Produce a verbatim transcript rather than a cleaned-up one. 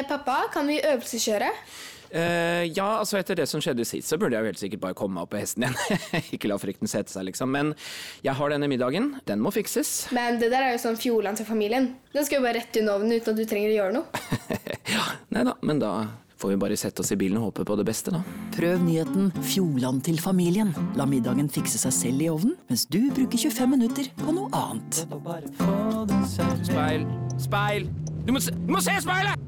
pappa, kan vi øvelseskjøre? Uh, ja, altså etter det som skjedde sist, så burde jeg jo helt sikkert bare komme meg opp på hesten igjen. Ikke la frykten sette seg, liksom. Men jeg har denne middagen. Den må fikses. Men det der er jo sånn Fjordland til familien. Den skal jo bare rett under ovnen uten at du trenger å gjøre noe. Ja, nei da, men da får vi bare sette oss i bilen og håpe på det beste, da. Prøv nyheten Fjordland til familien. La middagen fikse seg selv i ovnen, mens du bruker tjuefem minutter på noe annet. Speil! Speil! Du må se, du må se speilet!